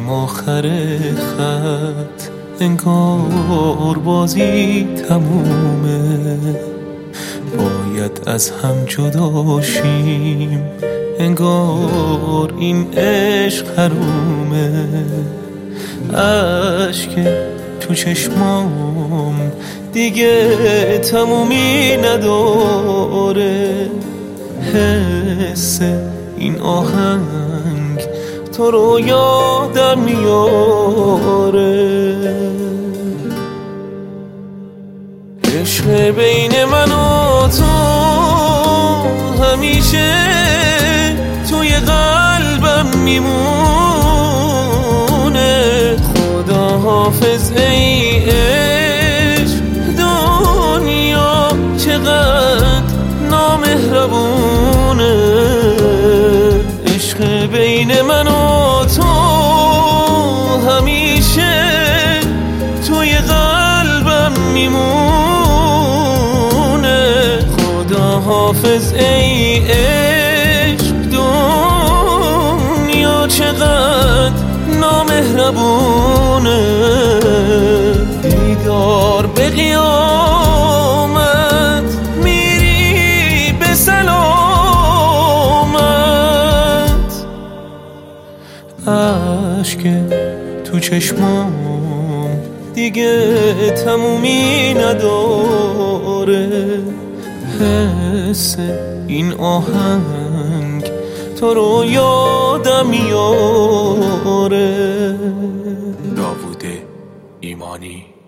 رسیدیم آخر خط، انگار بازی تمومه، باید از هم جدا شیم، انگار این عشق حرومه. اشک تو چشمام دیگه تمومی نداره، حس این آهنگ تو رو یادم میاره. عشق بین من و تو همیشه توی قلبم میمونه. خدا حافظ ای عشق، دنیا چقدر نامهربونه. عشق بین من و تو همیشه توی قلبم میمونه. خدا حافظ ای عشق، دنیا چقدر نامهربونه. دیدار به قیامت میری به سلامت. اشک تو چشمام دیگه تمومی نداره، حس این آهنگ تو رو یادم میاره. داوود ایمانی.